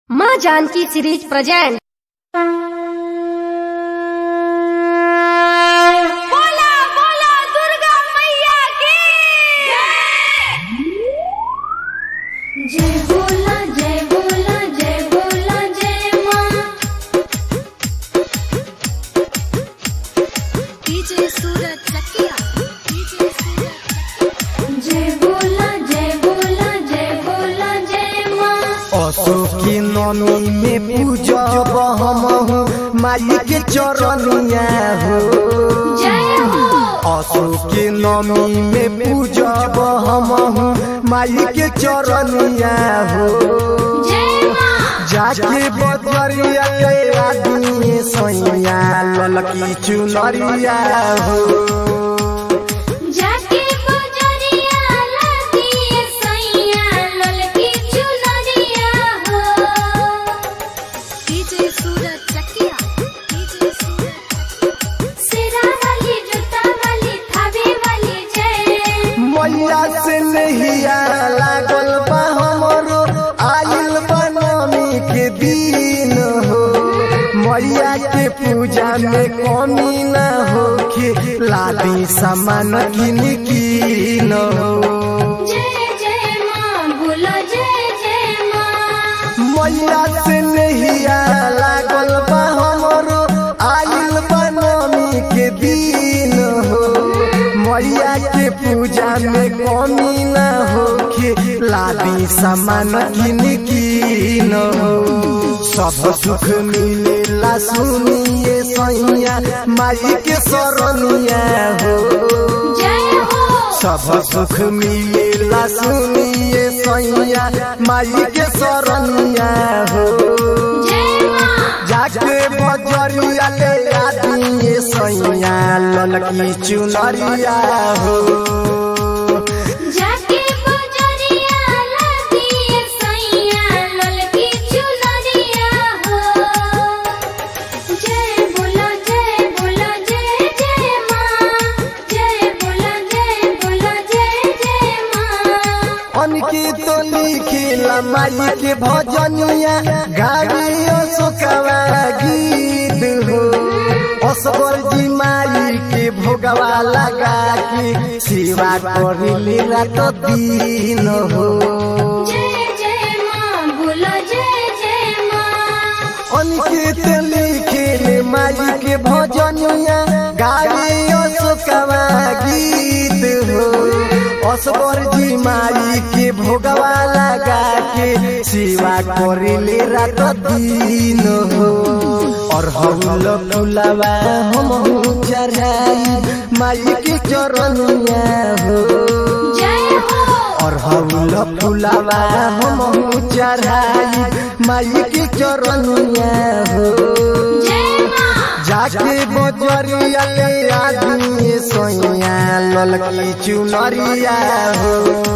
माँ Janaki series present. बोला बोला दुर्गा मैया की जय बोला जय बोला जय बोला जय माँ। DJ Suraj Chakiya, DJ Suraj Chakiya. जय बोला जय बोला जय बोला जय माँ। अशोकी नमी में पूजब हम माई के चरनिया हो। जय हो। अशोकी नमी में पूजब हम माई के चरनिया हो। जय माँ। जाके बजरिया ले आदमी सैया ललकी चुनरिया हो। जाके बजरिया लगी सैया ललकी चुनरिया हो। DJ Suraj Chakiya, DJ Suraj Chakiya. सिरा वाली जूता वाली थावे वाली जय। मैया से नहिया लागल बा हमरो आइल बा नमी के दिन हो। मैया के पूजा में कमी न होखे लादी सामान किन हो। जय जय माँ बोलो जय जय माँ। मैया से नहिया लागल बा हमरो आइल बा नमी के दिन हो। मैया के पूजा में कमी न होखे लादी सामान किन हो। सब सुख मिलेला सुनिए सैया माई के शरणिया हो। जय हो। सब सुख मिलेला सुनिए सैया माई के शरणिया हो। जय माँ। जाके बजरिया ले आदमी सैया ललकी चुनरिया हो। जाके बजरिया लगी सैया ललकी चुनरिया हो। जय बोला जय जय माँ। जय बोला जय माँ। अनकी तो लिखिला माई के भजनिया गावियो सुकवा गीत हो। असगर जी माई के भोगवा लगा के सेवा करिले रात दिन हो। जय माँ बोलो जय माँ। अनकित लिखिले माई के भजनिया गावियो सुकवा गीत हो। असगर जी माई के भोगवा लगा के सेवा करिले रात दिन हो। और हौल फुलवा हम चढ़ाई माई के चरनिया हो। जय हो। और हौल फुलवा हम चढ़ाई माई के चरनिया हो। जय माँ। जाके बजरिया ले आदमी सैया ललकी चुनरिया हो।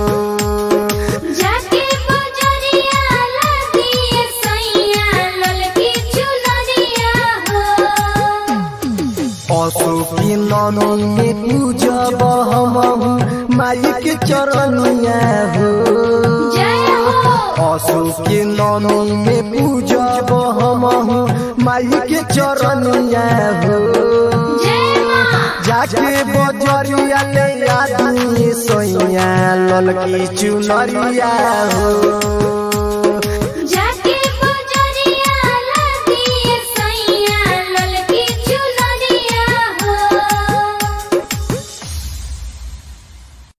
जाके बजरिया लगी सैया ललकी चुनरिया हो। अशोकी नमी में पूजब हम माई के चरनिया हो। जय हो। अशोकी नमी में पूजब हम माई के चरनिया हो। जय माँ। जाके बजरिया ले आदमी सैया ललकी चुनरिया हो।